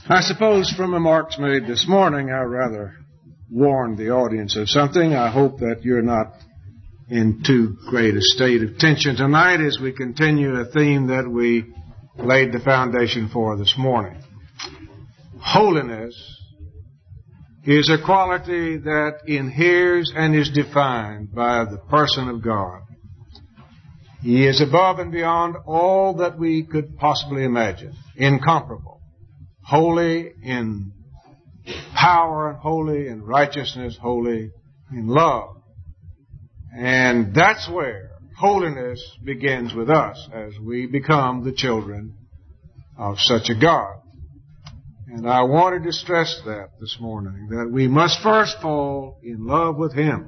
I suppose from remarks made this morning, I rather warned the audience of something. I hope that you're not in too great a state of tension tonight as we continue a theme that we laid the foundation for this morning. Holiness is a quality that inheres and is defined by the person of God. He is above and beyond all that we could possibly imagine, incomparable, holy in power, holy in righteousness, holy in love. And that's where holiness begins with us as we become the children of such a God. And I wanted to stress that this morning, that we must first fall in love with Him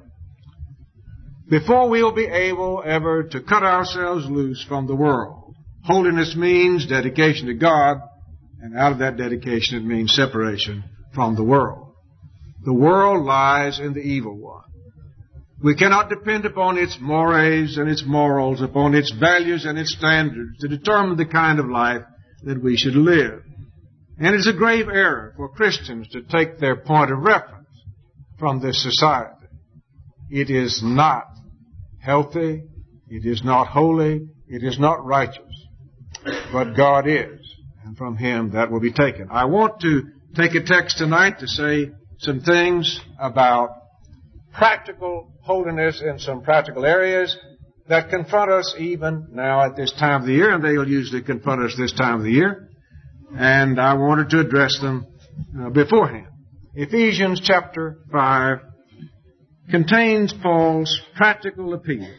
before we'll be able ever to cut ourselves loose from the world. Holiness means dedication to God, and out of that dedication it means separation from the world. The world lies in the evil one. We cannot depend upon its mores and its morals, upon its values and its standards to determine the kind of life that we should live. And it's a grave error for Christians to take their point of reference from this society. It is not healthy, it is not holy, it is not righteous, but God is, and from Him that will be taken. I want to take a text tonight to say some things about practical holiness in some practical areas that confront us even now at this time of the year, and they'll usually confront us this time of the year. And I wanted to address them beforehand. Ephesians chapter 5 contains Paul's practical appeal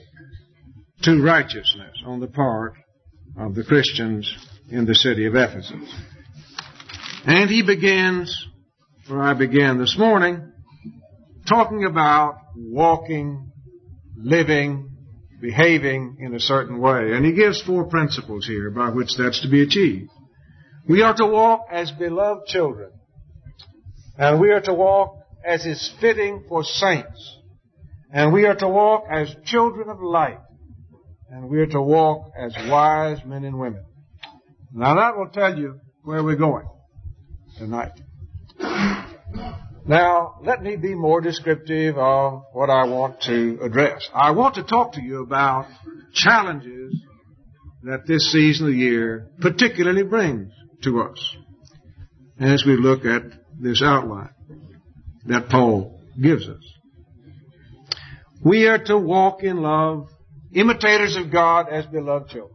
to righteousness on the part of the Christians in the city of Ephesus. And he begins, where I began this morning, talking about walking, living, behaving in a certain way. And he gives 4 principles here by which that's to be achieved. We are to walk as beloved children, and we are to walk as is fitting for saints, and we are to walk as children of light, and we are to walk as wise men and women. Now that will tell you where we're going tonight. Now, let me be more descriptive of what I want to address. I want to talk to you about challenges that this season of the year particularly brings to us as we look at this outline that Paul gives us. We are to walk in love, imitators of God as beloved children.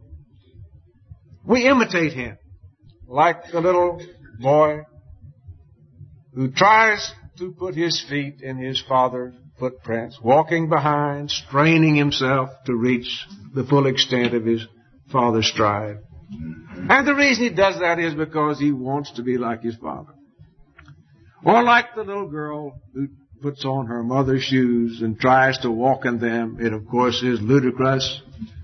We imitate Him like the little boy who tries to put his feet in his father's footprints, walking behind, straining himself to reach the full extent of his father's stride. And the reason he does that is because he wants to be like his father. Or like the little girl who puts on her mother's shoes and tries to walk in them. It, of course, is ludicrous.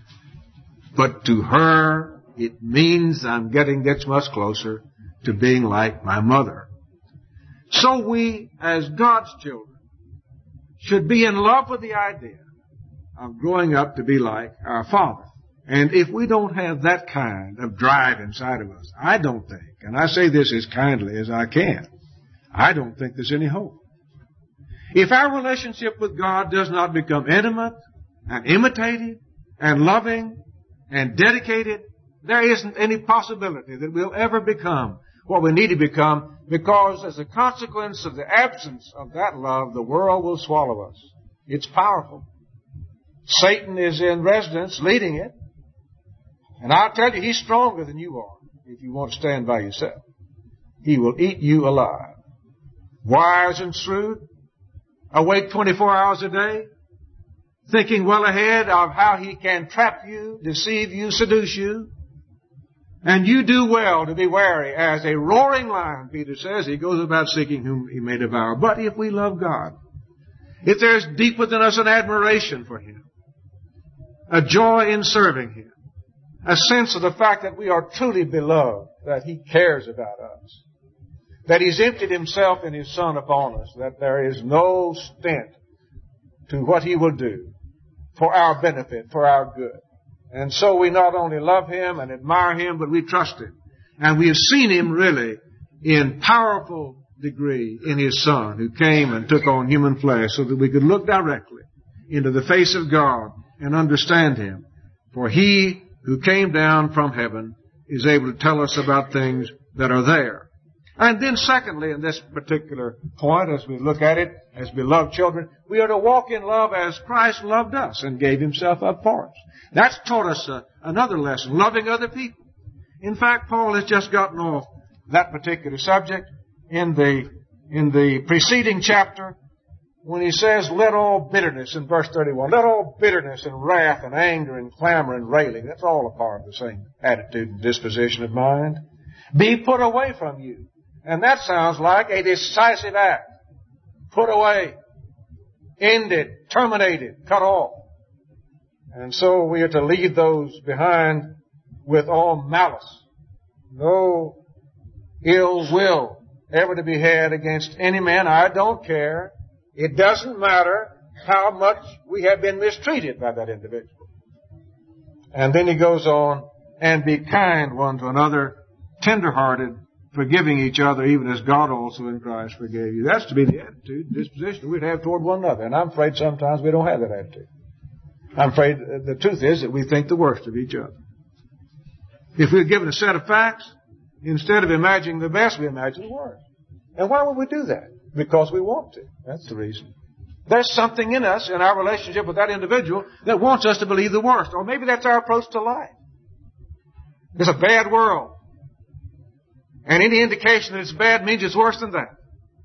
But to her, it means I'm getting this much closer to being like my mother. So we, as God's children, should be in love with the idea of growing up to be like our Father. And if we don't have that kind of drive inside of us, I don't think, and I say this as kindly as I can, I don't think there's any hope. If our relationship with God does not become intimate and imitative and loving and dedicated, there isn't any possibility that we'll ever become what we need to become, because as a consequence of the absence of that love, the world will swallow us. It's powerful. Satan is in residence leading it. And I'll tell you, he's stronger than you are if you want to stand by yourself. He will eat you alive. Wise and shrewd, awake 24 hours a day, thinking well ahead of how he can trap you, deceive you, seduce you. And you do well to be wary. As a roaring lion, Peter says, he goes about seeking whom he may devour. But if we love God, if there's deep within us an admiration for Him, a joy in serving Him, a sense of the fact that we are truly beloved, that He cares about us, that He's emptied Himself and His Son upon us, that there is no stint to what He will do for our benefit, for our good. And so we not only love Him and admire Him, but we trust Him. And we have seen Him really in powerful degree in His Son, who came and took on human flesh so that we could look directly into the face of God and understand Him. For He who came down from heaven is able to tell us about things that are there. And then secondly, in this particular point, as we look at it, as beloved children, we are to walk in love as Christ loved us and gave Himself up for us. That's taught us another lesson, loving other people. In fact, Paul has just gotten off that particular subject in the preceding chapter when he says, let all bitterness, in verse 31, let all bitterness and wrath and anger and clamor and railing, that's all a part of the same attitude and disposition of mind, be put away from you. And that sounds like a decisive act. Put away, ended, terminated, cut off. And so we are to leave those behind with all malice. No ill will ever to be had against any man. I don't care. It doesn't matter how much we have been mistreated by that individual. And then he goes on, and be kind one to another, tender-hearted, forgiving each other, even as God also in Christ forgave you. That's to be the attitude, disposition we'd have toward one another. And I'm afraid sometimes we don't have that attitude. I'm afraid the truth is that we think the worst of each other. If we're given a set of facts, instead of imagining the best, we imagine the worst. And why would we do that? Because we want to. That's the reason. There's something in us, in our relationship with that individual, that wants us to believe the worst. Or maybe that's our approach to life. It's a bad world. And any indication that it's bad means it's worse than that.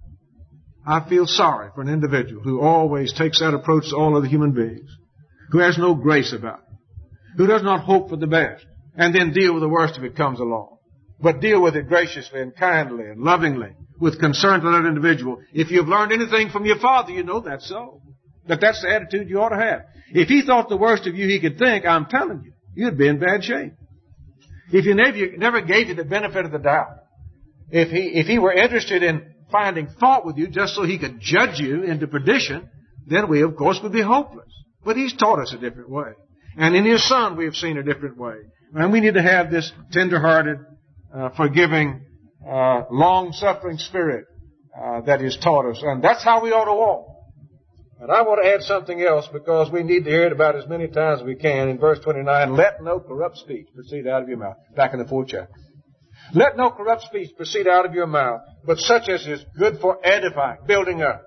I feel sorry for an individual who always takes that approach to all other human beings, who has no grace about it, who does not hope for the best, and then deal with the worst if it comes along. But deal with it graciously and kindly and lovingly, with concern to that individual. If you've learned anything from your father, you know that's so. That's the attitude you ought to have. If he thought the worst of you he could think, I'm telling you, you'd be in bad shape. If he never gave you the benefit of the doubt, if he were interested in finding fault with you just so he could judge you into perdition, then we, of course, would be hopeless. But He's taught us a different way. And in His Son, we have seen a different way. And we need to have this tender-hearted, forgiving, long-suffering spirit that is taught us. And that's how we ought to walk. And I want to add something else because we need to hear it about as many times as we can. In verse 29, let no corrupt speech proceed out of your mouth. Back in the 4th chapter. Let no corrupt speech proceed out of your mouth, but such as is good for edifying, building up,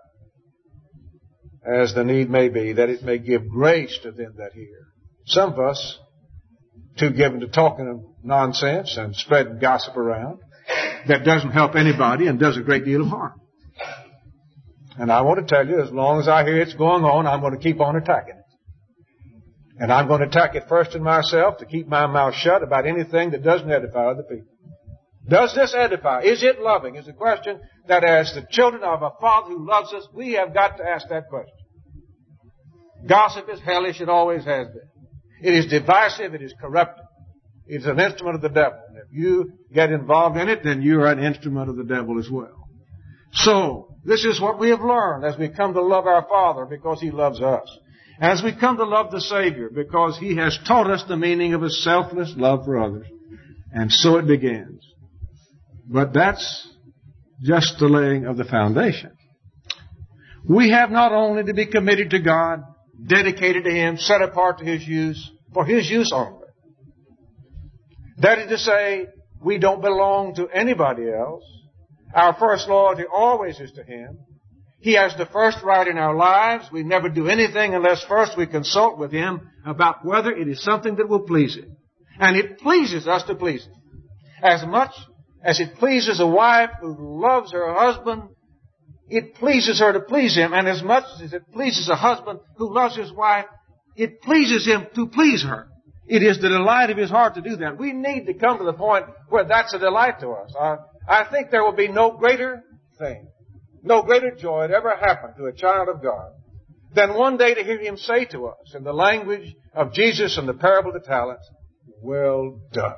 as the need may be, that it may give grace to them that hear. Some of us, too given to talking nonsense and spreading gossip around, that doesn't help anybody and does a great deal of harm. And I want to tell you, as long as I hear it's going on, I'm going to keep on attacking it. And I'm going to attack it first in myself to keep my mouth shut about anything that doesn't edify other people. Does this edify? Is it loving? Is a question that as the children of a Father who loves us, we have got to ask that question. Gossip is hellish. It always has been. It is divisive. It is corruptive. It's an instrument of the devil. And if you get involved in it, then you are an instrument of the devil as well. So, this is what we have learned as we come to love our Father because He loves us. As we come to love the Savior because He has taught us the meaning of a selfless love for others. And so it begins. But that's just the laying of the foundation. We have not only to be committed to God, dedicated to Him, set apart to His use, for His use only. That is to say, we don't belong to anybody else. Our first loyalty always is to Him. He has the first right in our lives. We never do anything unless first we consult with Him about whether it is something that will please Him. And it pleases us to please Him. As much as it pleases a wife who loves her husband, it pleases her to please him. And as much as it pleases a husband who loves his wife, it pleases him to please her. It is the delight of his heart to do that. We need to come to the point where that's a delight to us. I think there will be no greater thing, no greater joy that ever happened to a child of God than one day to hear Him say to us in the language of Jesus in the parable of the talents, well done,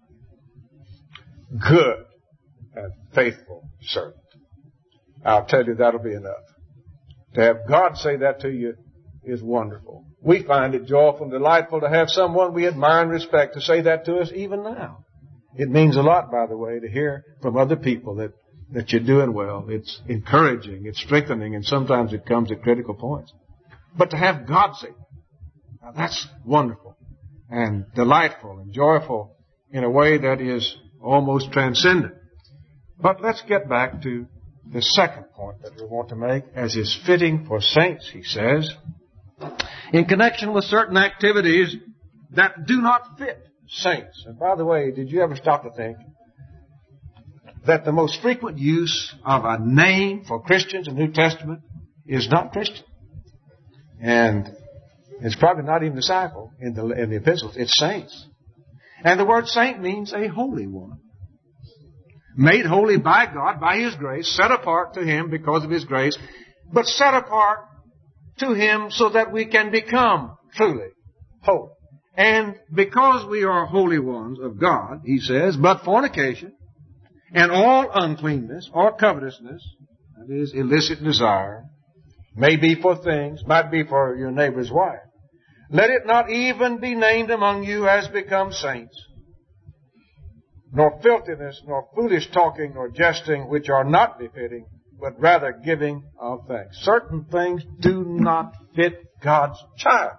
good and faithful servant. I'll tell you, that'll be enough. To have God say that to you is wonderful. We find it joyful and delightful to have someone we admire and respect to say that to us even now. It means a lot, by the way, to hear from other people that that you're doing well. It's encouraging, it's strengthening, and sometimes it comes at critical points. But to have God say, now that's wonderful and delightful and joyful in a way that is almost transcendent. But let's get back to the second point that we want to make, as is fitting for saints, he says, in connection with certain activities that do not fit saints. And by the way, did you ever stop to think that the most frequent use of a name for Christians in the New Testament is not Christian? And it's probably not even disciple in the epistles. It's saints. And the word saint means a holy one. Made holy by God, by His grace, set apart to Him because of His grace, but set apart to Him so that we can become truly holy. And because we are holy ones of God, he says, but fornication and all uncleanness or covetousness, that is illicit desire, may be for things, might be for your neighbor's wife. Let it not even be named among you as becomes saints, nor filthiness, nor foolish talking, nor jesting, which are not befitting, but rather giving of thanks. Certain things do not fit God's child.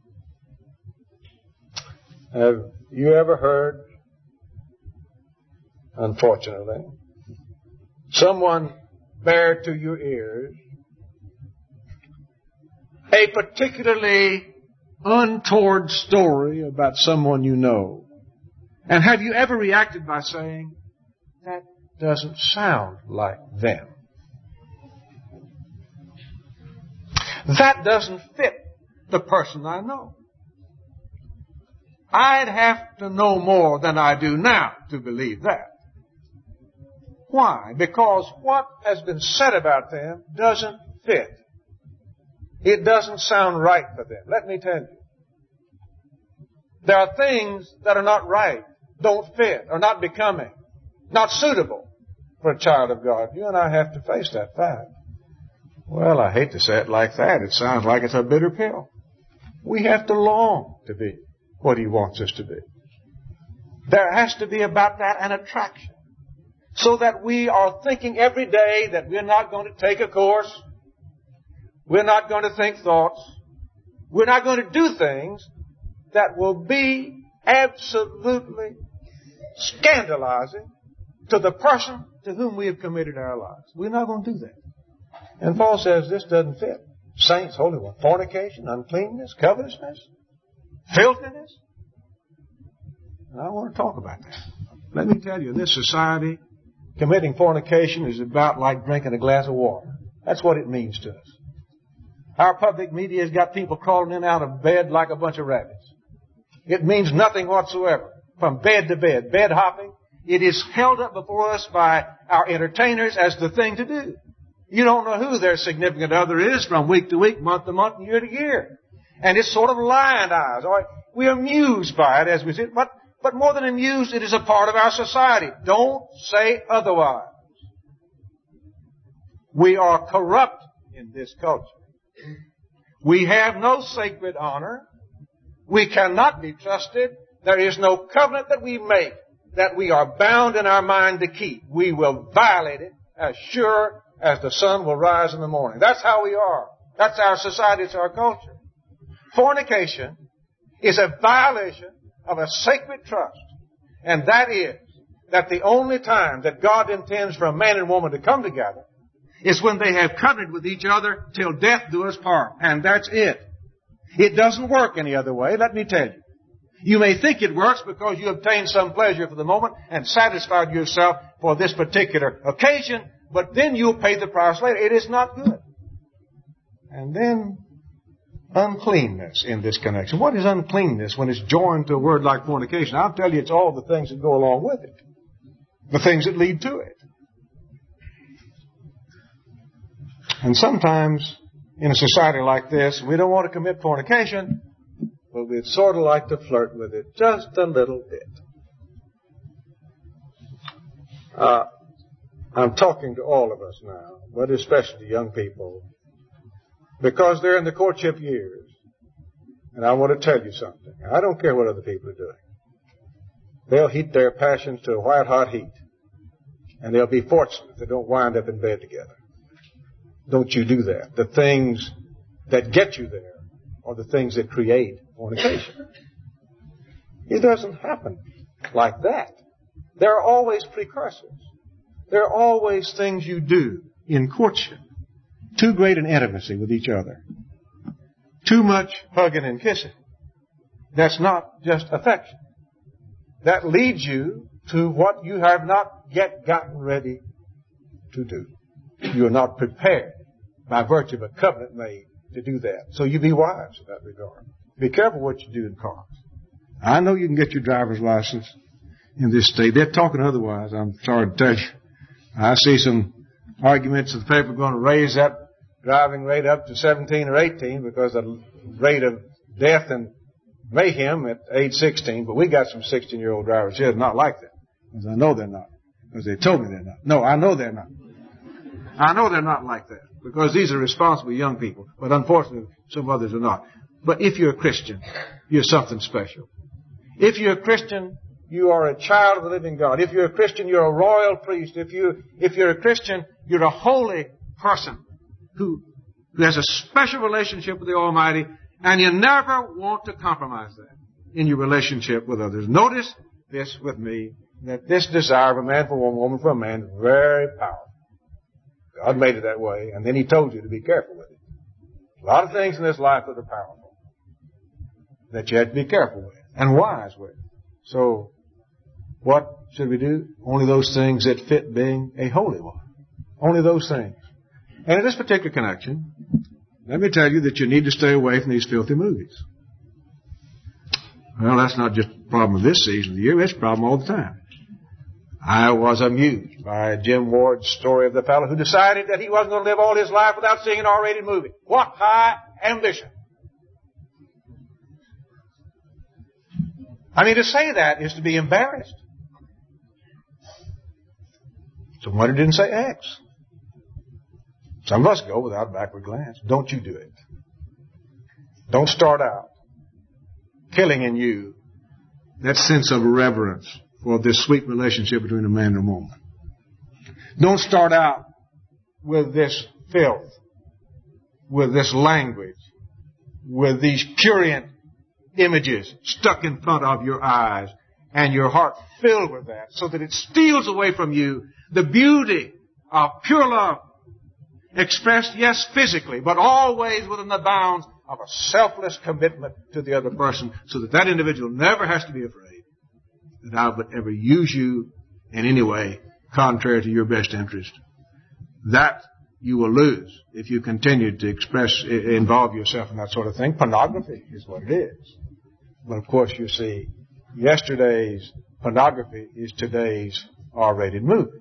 Have you ever heard, unfortunately, someone bear to your ears a particularly untoward story about someone you know? And have you ever reacted by saying, that doesn't sound like them? That doesn't fit the person I know. I'd have to know more than I do now to believe that. Why? Because what has been said about them doesn't fit. It doesn't sound right for them. Let me tell you. There are things that are not right, don't fit, are not becoming, not suitable for a child of God. You and I have to face that fact. Well, I hate to say it like that. It sounds like it's a bitter pill. We have to long to be what He wants us to be. There has to be about that an attraction, so that we are thinking every day that we're not going to take a course, we're not going to think thoughts, we're not going to do things that will be absolutely scandalizing to the person to whom we have committed our lives. We're not going to do that. And Paul says this doesn't fit. Saints, holy one, fornication, uncleanness, covetousness, filthiness. And I want to talk about that. Let me tell you, in this society, committing fornication is about like drinking a glass of water. That's what it means to us. Our public media has got people crawling in and out of bed like a bunch of rabbits. It means nothing whatsoever. From bed to bed, bed hopping, it is held up before us by our entertainers as the thing to do. You don't know who their significant other is from week to week, month to month, and year to year. And it's sort of lionized. We're amused by it as we see it, but more than amused, it is a part of our society. Don't say otherwise. We are corrupt in this culture. We have no sacred honor. We cannot be trusted. There is no covenant that we make that we are bound in our mind to keep. We will violate it as sure as the sun will rise in the morning. That's how we are. That's our society. It's our culture. Fornication is a violation of a sacred trust. And that is that the only time that God intends for a man and woman to come together is when they have covenanted with each other till death do us part. And that's it. It doesn't work any other way, let me tell you. You may think it works because you obtained some pleasure for the moment and satisfied yourself for this particular occasion, but then you'll pay the price later. It is not good. And then uncleanness in this connection. What is uncleanness when it's joined to a word like fornication? I'll tell you, it's all the things that go along with it. The things that lead to it. And sometimes in a society like this, we don't want to commit fornication, but we'd sort of like to flirt with it just a little bit. I'm talking to all of us now, but especially young people, because they're in the courtship years. And I want to tell you something. I don't care what other people are doing. They'll heat their passions to a white-hot heat. And they'll be fortunate if they don't wind up in bed together. Don't you do that. The things that get you there are the things that create fornication. It doesn't happen like that. There are always precursors. There are always things you do in courtship. Too great an intimacy with each other. Too much hugging and kissing. That's not just affection. That leads you to what you have not yet gotten ready to do. You are not prepared by virtue of a covenant made to do that. So you be wise in that regard. Be careful what you do in cars. I know you can get your driver's license in this state. They're talking otherwise, I'm sorry to tell you. I see some arguments that the paper are going to raise that driving rate up to 17 or 18 because the rate of death and mayhem at age 16. But we got some 16-year-old drivers here not like that. Because I know they're not. Because they told me they're not. No, I know they're not. I know they're not like that. Because these are responsible young people. But unfortunately, some others are not. But if you're a Christian, you're something special. If you're a Christian, you are a child of the living God. If you're a Christian, you're a royal priest. If you're a Christian, you're a holy person who has a special relationship with the Almighty, and you never want to compromise that in your relationship with others. Notice this with me, that this desire of a man for a woman, woman for a man, is very powerful. God made it that way, and then He told you to be careful with it. A lot of things in this life that are powerful that you have to be careful with and wise with. So, what should we do? Only those things that fit being a holy one. Only those things. And in this particular connection, let me tell you that you need to stay away from these filthy movies. Well, that's not just a problem of this season of the year. It's a problem all the time. I was amused by Jim Ward's story of the fellow who decided that he wasn't going to live all his life without seeing an R-rated movie. What high ambition! I mean, to say that is to be embarrassed. So wonder didn't say X. Some of us go without a backward glance. Don't you do it. Don't start out killing in you that sense of reverence for this sweet relationship between a man and a woman. Don't start out with this filth, with this language, with these prurient images stuck in front of your eyes and your heart filled with that so that it steals away from you the beauty of pure love expressed, yes, physically, but always within the bounds of a selfless commitment to the other person so that that individual never has to be afraid that I would ever use you in any way contrary to your best interest. That you will lose if you continue to involve yourself in that sort of thing. Pornography is what it is. But of course, you see, yesterday's pornography is today's R-rated movie.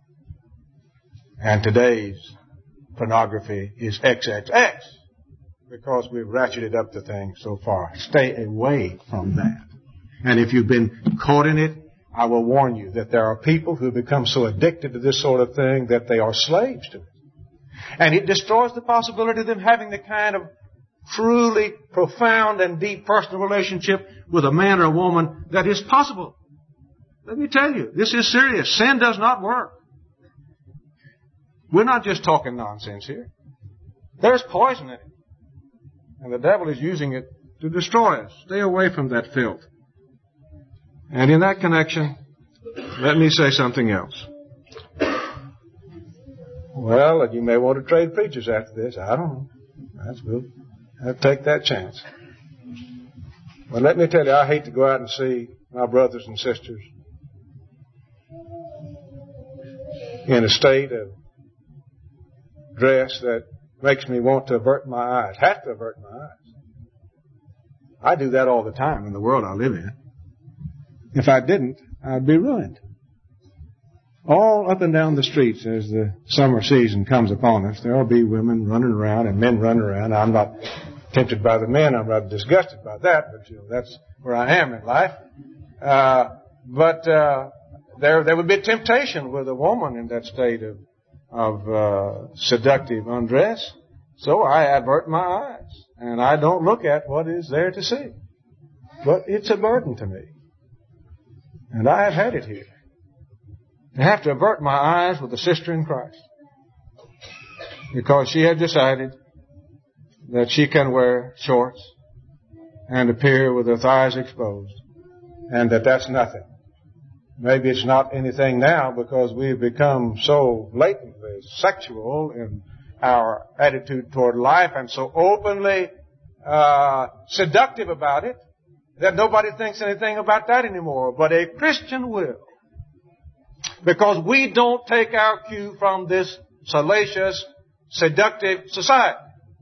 And today's pornography is XXX because we've ratcheted up the thing so far. Stay away from that. And if you've been caught in it, I will warn you that there are people who become so addicted to this sort of thing that they are slaves to it. And it destroys the possibility of them having the kind of truly profound and deep personal relationship with a man or a woman that is possible. Let me tell you, this is serious. Sin does not work. We're not just talking nonsense here. There's poison in it. And the devil is using it to destroy us. Stay away from that filth. And in that connection, let me say something else. Well, you may want to trade preachers after this. I don't know. That's good. I'll take that chance. But let me tell you, I hate to go out and see my brothers and sisters in a state of dress that makes me want to avert my eyes. Have to avert my eyes. I do that all the time in the world I live in. If I didn't, I'd be ruined. All up and down the streets as the summer season comes upon us, there'll be women running around and men running around. I'm not tempted by the men. I'm rather disgusted by that, but that's where I am in life. But there would be temptation with a woman in that state of seductive undress. So I avert my eyes and I don't look at what is there to see. But it's a burden to me. And I have had it here. to have to avert my eyes with a sister in Christ, because she had decided that she can wear shorts and appear with her thighs exposed, and that's nothing. Maybe it's not anything now because we've become so blatantly sexual in our attitude toward life and so openly seductive about it that nobody thinks anything about that anymore. But a Christian will, because we don't take our cue from this salacious, seductive society.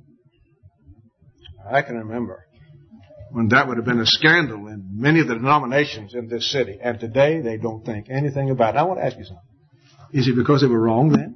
I can remember when that would have been a scandal in many of the denominations in this city. And today they don't think anything about it. I want to ask you something. Is it because they were wrong then?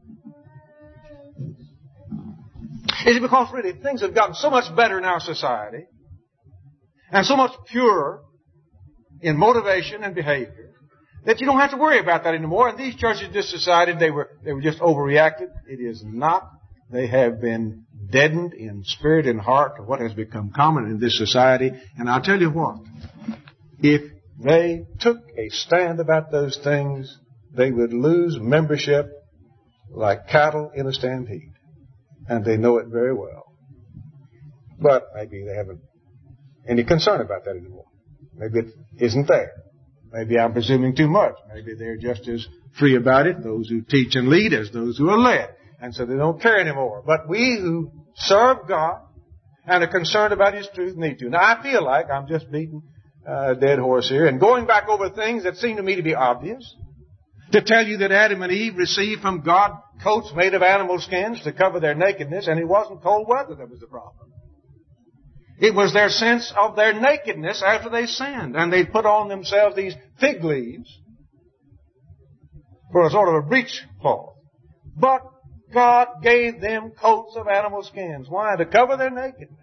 Is it because really things have gotten so much better in our society and so much purer in motivation and behavior that you don't have to worry about that anymore? And these churches just decided they were just overreacted. It is not. They have been deadened in spirit and heart to what has become common in this society. And I'll tell you what, if they took a stand about those things, they would lose membership like cattle in a stampede. And they know it very well. But maybe they haven't any concern about that anymore. Maybe it isn't there. Maybe I'm presuming too much. Maybe they're just as free about it, those who teach and lead, as those who are led. And so they don't care anymore. But we who serve God and are concerned about His truth need to. Now, I feel like I'm just beating a dead horse here and going back over things that seem to me to be obvious. To tell you that Adam and Eve received from God coats made of animal skins to cover their nakedness, and it wasn't cold weather that was the problem. It was their sense of their nakedness after they sinned, and they put on themselves these fig leaves for a sort of a breechcloth. But God gave them coats of animal skins. Why? To cover their nakedness.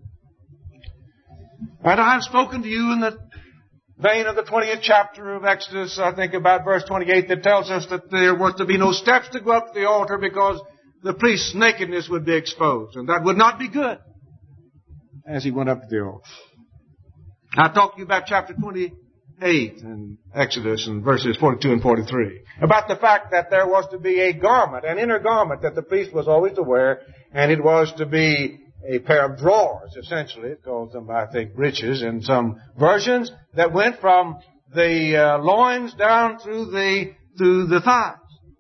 And I've spoken to you in the vein of the 20th chapter of Exodus, I think about verse 28, that tells us that there was to be no steps to go up to the altar because the priest's nakedness would be exposed, and that would not be good as he went up to the altar. I talked to you about chapter 28 in Exodus and verses 42 and 43, about the fact that there was to be a garment, an inner garment that the priest was always to wear, and it was to be a pair of drawers, essentially. It calls them, I think, breeches in some versions, that went from the loins down through the thighs.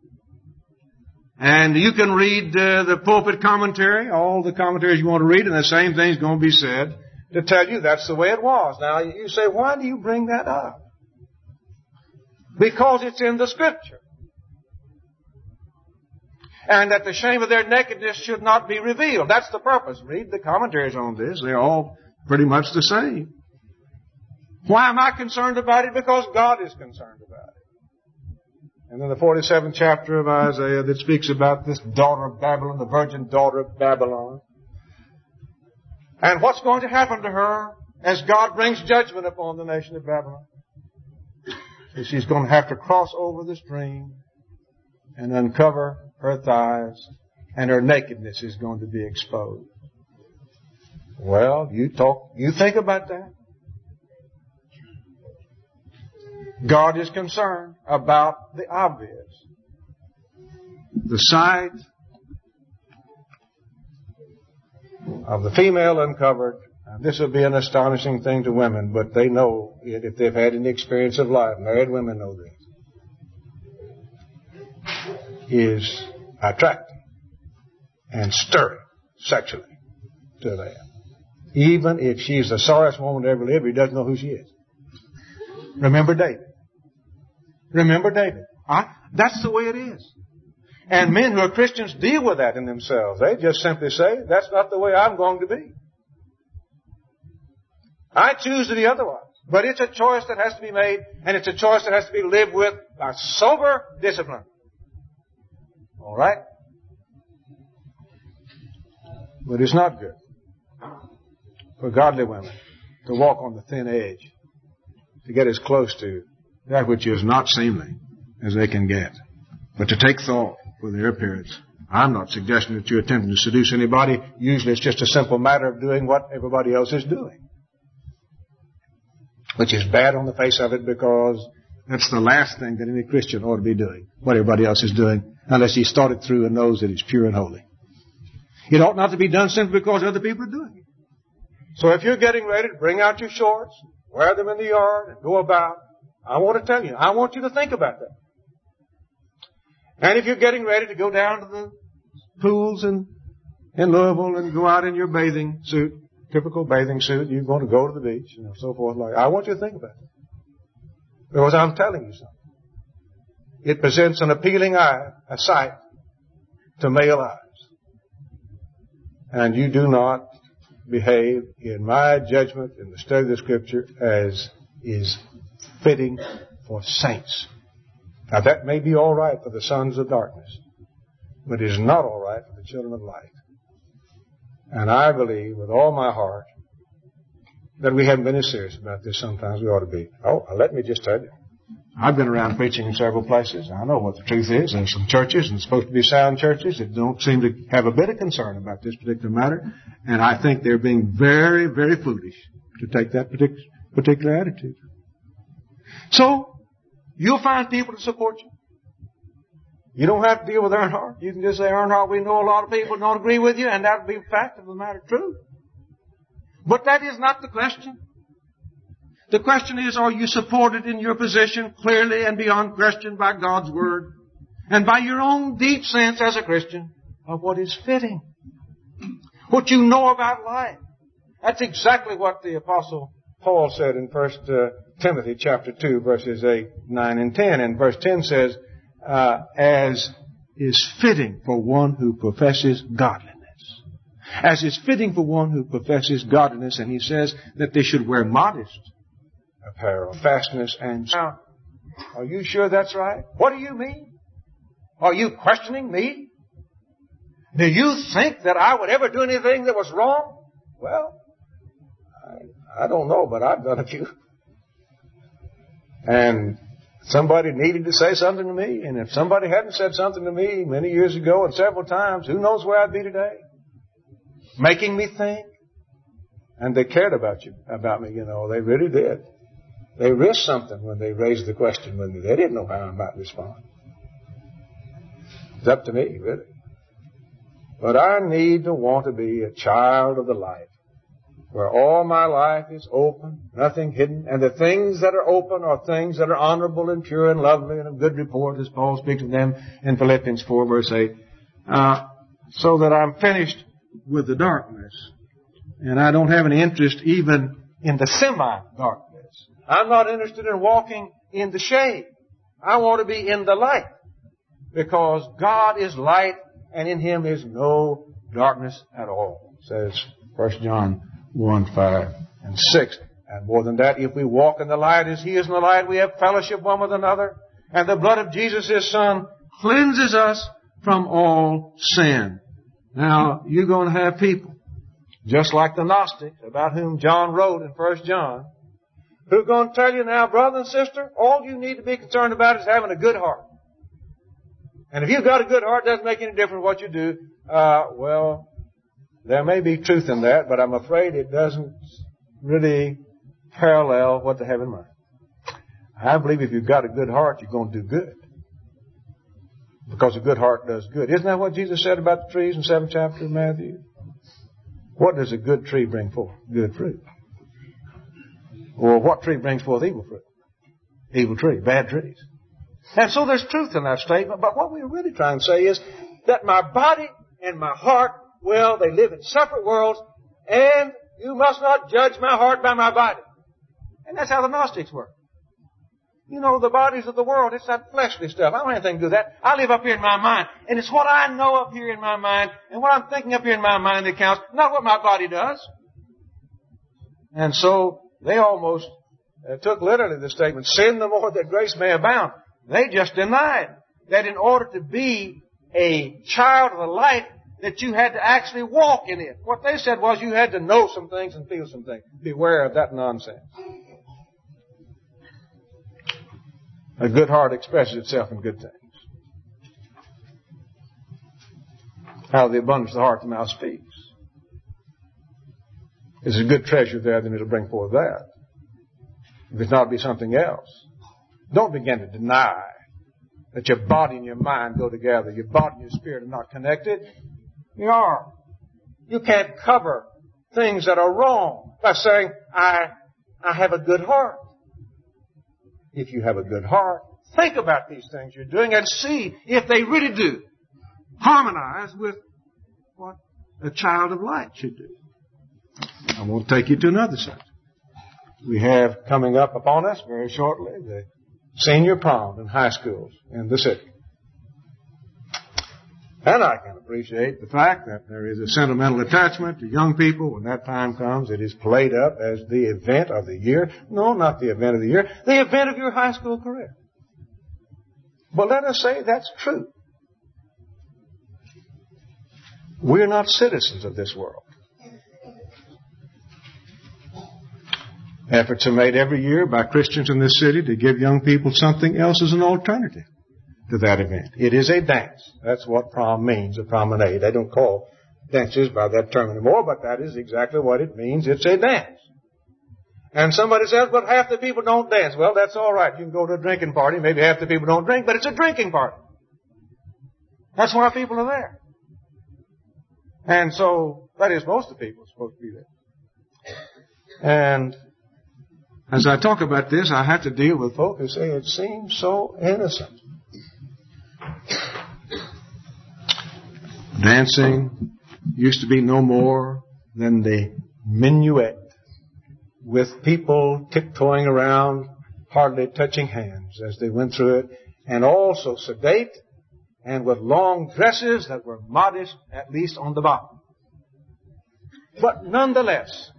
And you can read the pulpit commentary, all the commentaries you want to read, and the same thing's going to be said to tell you that's the way it was. Now, you say, why do you bring that up? Because it's in the Scripture. And that the shame of their nakedness should not be revealed. That's the purpose. Read the commentaries on this. They're all pretty much the same. Why am I concerned about it? Because God is concerned about it. And then the 47th chapter of Isaiah that speaks about this daughter of Babylon, the virgin daughter of Babylon. And what's going to happen to her as God brings judgment upon the nation of Babylon. So she's going to have to cross over the stream and uncover her thighs, and her nakedness is going to be exposed. Well, you think about that. God is concerned about the obvious. The sight of the female uncovered. This will be an astonishing thing to women, but they know it if they've had any experience of life. Married women know this. Is attractive and stirring sexually to them. Even if she's the sorriest woman to ever live, he doesn't know who she is. Remember David. Remember David. That's the way it is. And men who are Christians deal with that in themselves. They just simply say, that's not the way I'm going to be. I choose to be otherwise. But it's a choice that has to be made, and it's a choice that has to be lived with by sober discipline. All right? But it's not good for godly women to walk on the thin edge, to get as close to that which is not seemly as they can get, but to take thought for their appearance. I'm not suggesting that you're attempting to seduce anybody. Usually it's just a simple matter of doing what everybody else is doing, which is bad on the face of it because That's the last thing that any Christian ought to be doing, what everybody else is doing, unless he's thought it through and knows that it's pure and holy. It ought not to be done simply because other people are doing it. So if you're getting ready to bring out your shorts, wear them in the yard, and go about, I want to tell you, I want you to think about that. And if you're getting ready to go down to the pools in Louisville and go out in your bathing suit, typical bathing suit, you're going to go to the beach, and so forth. I want you to think about that. Because I'm telling you something. It presents an appealing sight to male eyes. And you do not behave, in my judgment, in the study of the Scripture, as is fitting for saints. Now that may be all right for the sons of darkness, but it is not all right for the children of light. And I believe with all my heart that we haven't been as serious about this sometimes we ought to be. Oh, let me just tell you. I've been around preaching in several places. I know what the truth is. There's some churches, and supposed to be sound churches, that don't seem to have a bit of concern about this particular matter. And I think they're being very, very foolish to take that particular attitude. So, you'll find people to support you. You don't have to deal with Earnhardt. You can just say, Earnhardt, we know a lot of people don't agree with you, and that would be a fact of the matter, true. But that is not the question. The question is, are you supported in your position clearly and beyond question by God's Word and by your own deep sense as a Christian of what is fitting, what you know about life? That's exactly what the Apostle Paul said in 1 Timothy chapter 2, verses 8, 9, and 10. And verse 10 says, as is fitting for one who professes godliness. As is fitting for one who professes godliness. And he says that they should wear modest apparel, fastness, and sound. Are you sure that's right? What do you mean? Are you questioning me? Do you think that I would ever do anything that was wrong? Well, I don't know, but I've done a few. And somebody needed to say something to me, and if somebody hadn't said something to me many years ago and several times, who knows where I'd be today? Making me think. And they cared about me, you know, they really did. They risked something when they raised the question with me. They didn't know how I might respond. It's up to me, really. But I need to want to be a child of the light, where all my life is open, nothing hidden, and the things that are open are things that are honorable and pure and lovely and of good report, as Paul speaks of them in Philippians 4, verse 8, so that I'm finished with the darkness, and I don't have any interest even in the semi-darkness. I'm not interested in walking in the shade. I want to be in the light, because God is light, and in Him is no darkness at all, says 1 John 1, 5, and 6. And more than that, if we walk in the light as He is in the light, we have fellowship one with another. And the blood of Jesus, His Son, cleanses us from all sin. Now, you're going to have people, just like the Gnostics, about whom John wrote in 1 John, who are going to tell you now, brother and sister, all you need to be concerned about is having a good heart. And if you've got a good heart, it doesn't make any difference what you do. Well, there may be truth in that, but I'm afraid it doesn't really parallel what they have in mind. I believe if you've got a good heart, you're going to do good. Because a good heart does good. Isn't that what Jesus said about the trees in 7th chapter of Matthew? What does a good tree bring forth? Good fruit. Or what tree brings forth evil fruit? Evil tree, bad trees. And so there's truth in that statement, but what we're really trying to say is that my body and my heart, well, they live in separate worlds, and you must not judge my heart by my body. And that's how the Gnostics work. You know, the bodies of the world, it's that fleshly stuff. I don't have anything to do with that. I live up here in my mind, and it's what I know up here in my mind, and what I'm thinking up here in my mind that counts, not what my body does. And so they almost took literally the statement, sin the more that grace may abound. They just denied that in order to be a child of the light, that you had to actually walk in it. What they said was you had to know some things and feel some things. Beware of that nonsense. A good heart expresses itself in good things. Out of the abundance of the heart, the mouth speaks. There's a good treasure there, then it'll bring forth that. If it's not, it'll be something else. Don't begin to deny that your body and your mind go together. Your body and your spirit are not connected. You are. You can't cover things that are wrong by saying, I have a good heart. If you have a good heart, think about these things you're doing and see if they really do harmonize with what a child of light should do. I'm going to take you to another subject. We have coming up upon us very shortly the senior prom in high schools in the city. And I can appreciate the fact that there is a sentimental attachment to young people. When that time comes, it is played up as the event of the year. No, not the event of the year. The event of your high school career. But let us say that's true. We're not citizens of this world. Efforts are made every year by Christians in this city to give young people something else as an alternative to that event. It is a dance. That's what prom means, a promenade. They don't call dances by that term anymore, but that is exactly what it means. It's a dance. And somebody says, but half the people don't dance. Well, that's all right. You can go to a drinking party. Maybe half the people don't drink, but it's a drinking party. That's why people are there. And so, that is, most of the people are supposed to be there. And as I talk about this, I have to deal with folk who say it seems so innocent. Dancing used to be no more than the minuet with people tiptoeing around, hardly touching hands as they went through it, and also sedate and with long dresses that were modest, at least on the bottom. But nonetheless,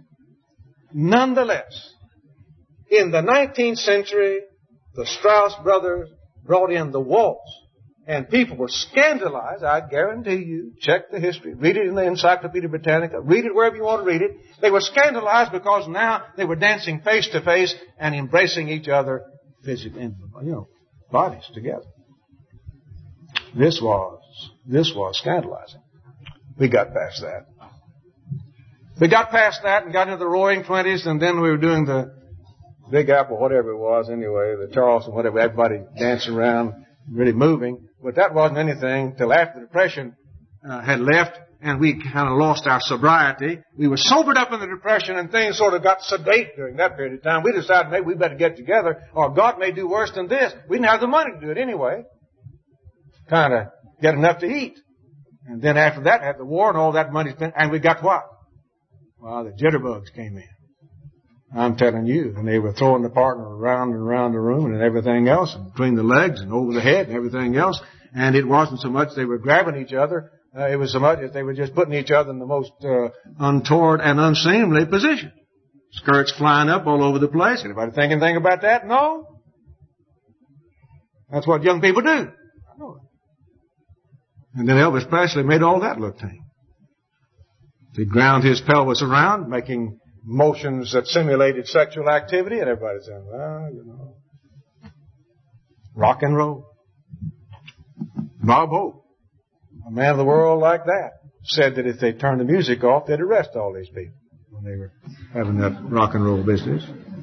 in the 19th century, the Strauss brothers brought in the waltz, and people were scandalized. I guarantee you, check the history, read it in the Encyclopedia Britannica, read it wherever you want to read it. They were scandalized because now they were dancing face to face and embracing each other physically, bodies together. This was scandalizing. We got past that. We got past that and got into the Roaring Twenties, and then we were doing the Big Apple, whatever it was anyway, the Charleston, whatever, everybody dancing around, really moving. But that wasn't anything till after the Depression had left and we kind of lost our sobriety. We were sobered up in the Depression and things sort of got sedate during that period of time. We decided maybe we better get together or God may do worse than this. We didn't have the money to do it anyway. Kind of get enough to eat. And then after that, had the war and all that money spent, and we got what? Well, the jitterbugs came in. I'm telling you, and they were throwing the partner around and around the room and everything else, and between the legs and over the head and everything else. And it wasn't so much they were grabbing each other, it was so much as they were just putting each other in the most untoward and unseemly position. Skirts flying up all over the place. Anybody think anything about that? No. That's what young people do. I know it. And then Elvis Presley made all that look tame. He ground his pelvis around, making motions that simulated sexual activity, and everybody said, well, rock and roll. Bob Hope, a man of the world like that, said that if they turned the music off, they'd arrest all these people when they were having that rock and roll business.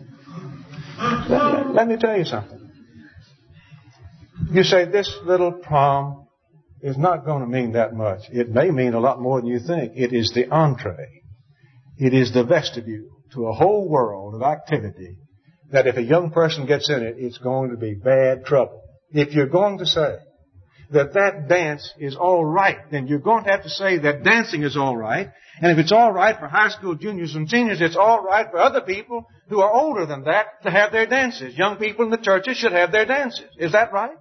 Let me tell you something. You say this little prom is not going to mean that much. It may mean a lot more than you think. It is the entree. It is the vestibule to a whole world of activity that if a young person gets in it, it's going to be bad trouble. If you're going to say that dance is all right, then you're going to have to say that dancing is all right. And if it's all right for high school juniors and seniors, it's all right for other people who are older than that to have their dances. Young people in the churches should have their dances. Is that right?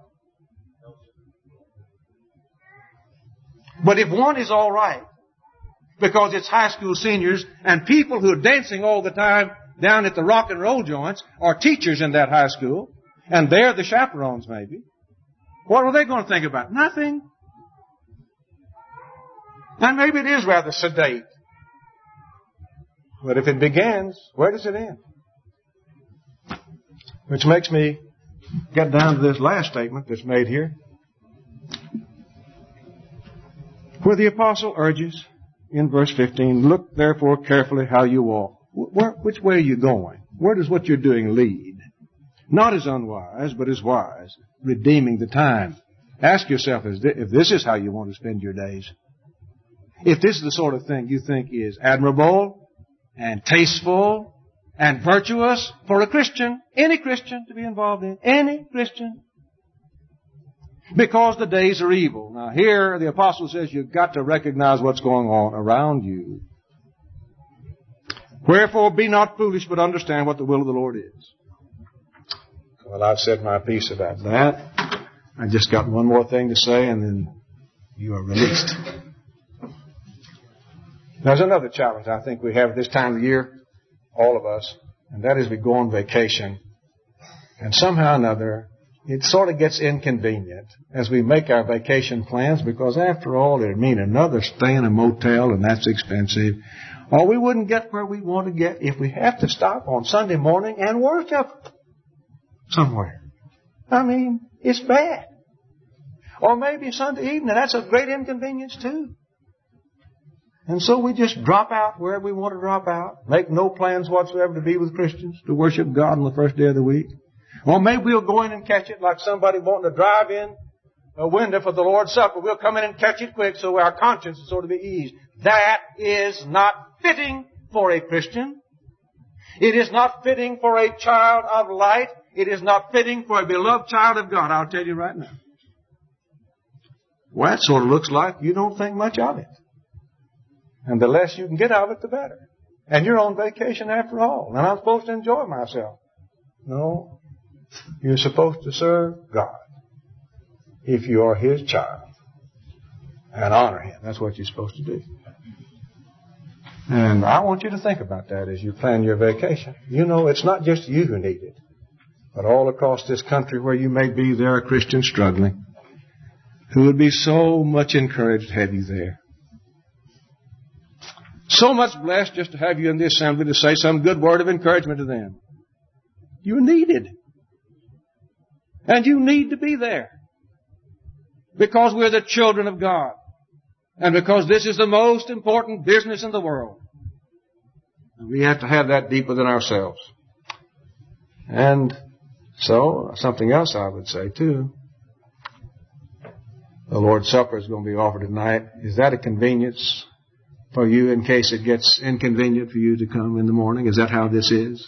But if one is all right, because it's high school seniors and people who are dancing all the time down at the rock and roll joints are teachers in that high school, and they're the chaperones maybe, what are they going to think about? Nothing. And maybe it is rather sedate. But if it begins, where does it end? Which makes me get down to this last statement that's made here, where the apostle urges in verse 15, look therefore carefully how you walk. Which way are you going? Where does what you're doing lead? Not as unwise, but as wise, redeeming the time. Ask yourself if this is how you want to spend your days. If this is the sort of thing you think is admirable and tasteful and virtuous for a Christian, any Christian to be involved in, any Christian. Because the days are evil. Now here the apostle says you've got to recognize what's going on around you. Wherefore be not foolish, but understand what the will of the Lord is. Well, I've said my piece about that. I just got one more thing to say, and then you are released. There's another challenge I think we have at this time of the year, all of us, and that is we go on vacation, and somehow or another, it sort of gets inconvenient as we make our vacation plans, because after all, it'd mean another stay in a motel, and that's expensive. Or we wouldn't get where we want to get if we have to stop on Sunday morning and worship somewhere. I mean, it's bad. Or maybe Sunday evening, that's a great inconvenience too. And so we just drop out wherever we want to drop out, make no plans whatsoever to be with Christians, to worship God on the first day of the week. Or maybe we'll go in and catch it like somebody wanting to drive in a window for the Lord's Supper. We'll come in and catch it quick so our conscience will sort of be eased. That is not fitting for a Christian. It is not fitting for a child of light. It is not fitting for a beloved child of God. I'll tell you right now. Well, that sort of looks like you don't think much of it. And the less you can get of it, the better. And you're on vacation after all. And I'm supposed to enjoy myself. No. You're supposed to serve God if you are His child and honor Him. That's what you're supposed to do. And I want you to think about that as you plan your vacation. You know, it's not just you who need it, but all across this country where you may be, there are Christians struggling who would be so much encouraged to have you there. So much blessed just to have you in the assembly to say some good word of encouragement to them. You're needed. And you need to be there. Because we're the children of God. And because this is the most important business in the world. And we have to have that deep within ourselves. And so, something else I would say too. The Lord's Supper is going to be offered tonight. Is that a convenience for you in case it gets inconvenient for you to come in the morning? Is that how this is?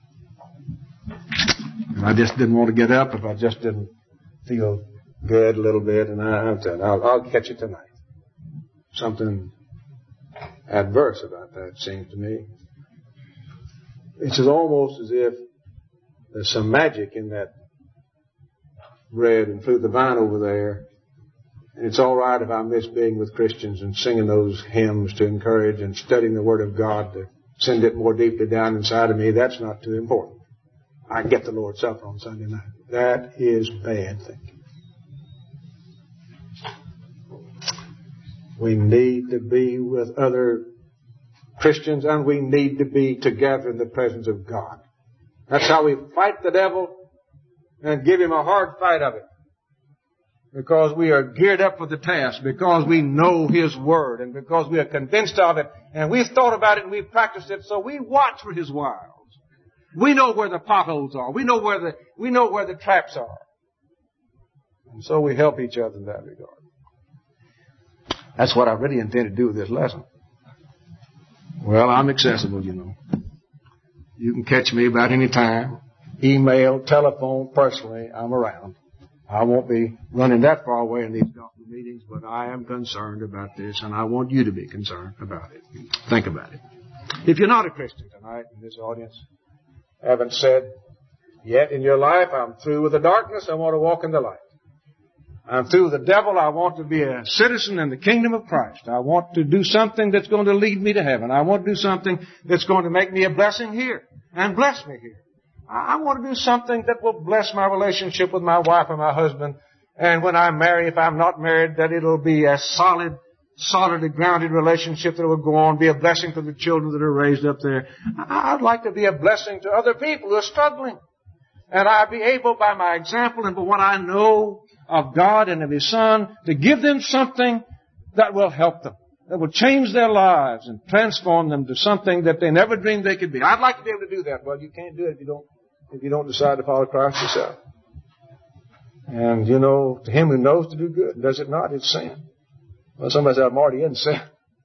And I just didn't want to get up if I just didn't feel good a little bit, and I'll catch it tonight. Something adverse about that seems to me. It's almost as if there's some magic in that bread and fruit of the vine over there. And it's all right if I miss being with Christians and singing those hymns to encourage and studying the Word of God to send it more deeply down inside of me. That's not too important. I get the Lord's Supper on Sunday night. That is bad thinking. We need to be with other Christians, and we need to be together in the presence of God. That's how we fight the devil and give him a hard fight of it. Because we are geared up for the task, because we know His Word, and because we are convinced of it, and we've thought about it and we've practiced it, so we watch for His wiles. We know where the potholes are. We know where the traps are. And so we help each other in that regard. That's what I really intend to do with this lesson. Well, I'm accessible, you know. You can catch me about any time. Email, telephone, personally, I'm around. I won't be running that far away in these gospel meetings, but I am concerned about this, and I want you to be concerned about it. Think about it. If you're not a Christian tonight in this audience, haven't said yet in your life, I'm through with the darkness, I want to walk in the light. I'm through with the devil, I want to be a citizen in the kingdom of Christ. I want to do something that's going to lead me to heaven. I want to do something that's going to make me a blessing here and bless me here. I want to do something that will bless my relationship with my wife and my husband. And when I marry, if I'm not married, that it'll be a solidly grounded relationship that will go on, be a blessing to the children that are raised up there. I'd like to be a blessing to other people who are struggling. And I'd be able, by my example and by what I know of God and of His Son, to give them something that will help them, that will change their lives and transform them to something that they never dreamed they could be. I'd like to be able to do that. Well, you can't do it if you don't if you don't decide to follow Christ yourself. And, you know, to him who knows to do good and does it not, it's sin. Well, somebody said, I'm already in sin.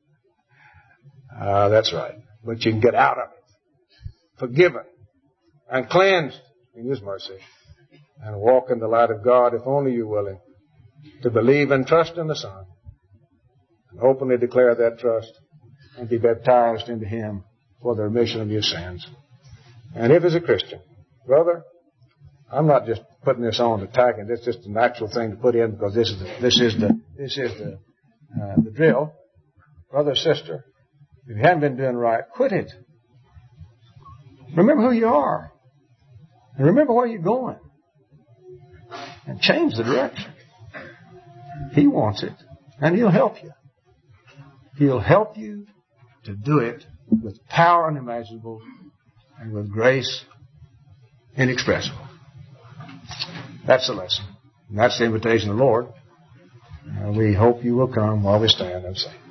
That's right. But you can get out of it, forgiven and cleansed in his mercy, and walk in the light of God if only you're willing to believe and trust in the Son, and openly declare that trust and be baptized into him for the remission of your sins. And if as a Christian, brother, I'm not just putting this on to tack, and it's just a natural thing to put in because this is the drill. Brother, sister, if you haven't been doing right, quit it. Remember who you are. And remember where you're going. And change the direction. He wants it. And he'll help you. He'll help you to do it with power unimaginable and with grace inexpressible. That's the lesson. And that's the invitation of the Lord. We hope you will come while we stand and sing.